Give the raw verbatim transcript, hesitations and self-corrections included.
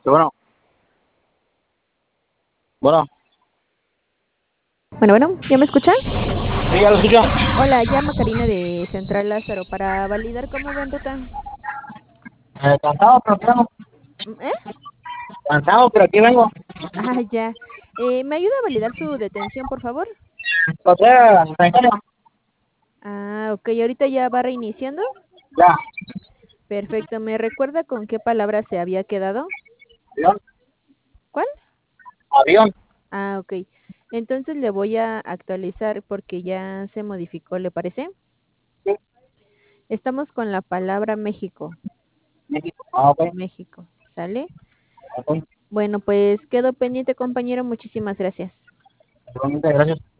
Sí, bueno, bueno, Bueno, bueno, ¿ya me escuchan? sí, ya lo escucho. Hola, llama Karina de Central Lázaro para validar cómo va en ruta. Eh, cansado, pero aquí vengo. Mm, ¿Eh? Cansado, pero aquí vengo. Ah, ya. Eh, ¿me ayuda a validar su detención, por favor? O sea, tranquilo. Ah, ok, ahorita ya va reiniciando. Ya, Perfecto, ¿me recuerda con qué palabra se había quedado? avión, ¿Cuál? avión. Ah, ok. Entonces le voy a actualizar porque ya se modificó, ¿le parece? Sí, Estamos con la palabra México. México. Ah, ok. México, ¿sale? Ok. Bueno, pues quedo pendiente, compañero. Muchísimas gracias. Igualmente, gracias.